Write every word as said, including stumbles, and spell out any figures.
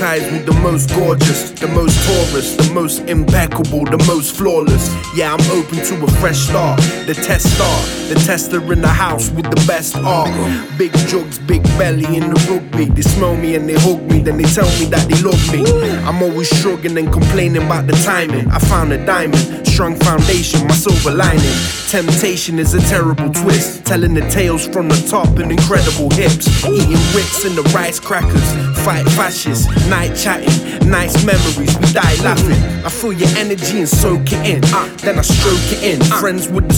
advertised with the most gorgeous, the most Taurus, the most impeccable, the most flawless. Yeah, I'm open to a fresh start. The test start, the tester in the house with the best art. Big jugs, big belly in the rugby. They smell me and they hug me, then they tell me that they love me. I'm always shrugging and complaining about the timing. I found a diamond, strong foundation, my silver lining. Temptation is a terrible twist, telling the tales from the top and incredible hips. Eating Ritz and the rice crackers, fight fascists, night chatting, nice memories, we die laughing. I feel your energy and soak it in, uh, then I stroke it in. Friends with the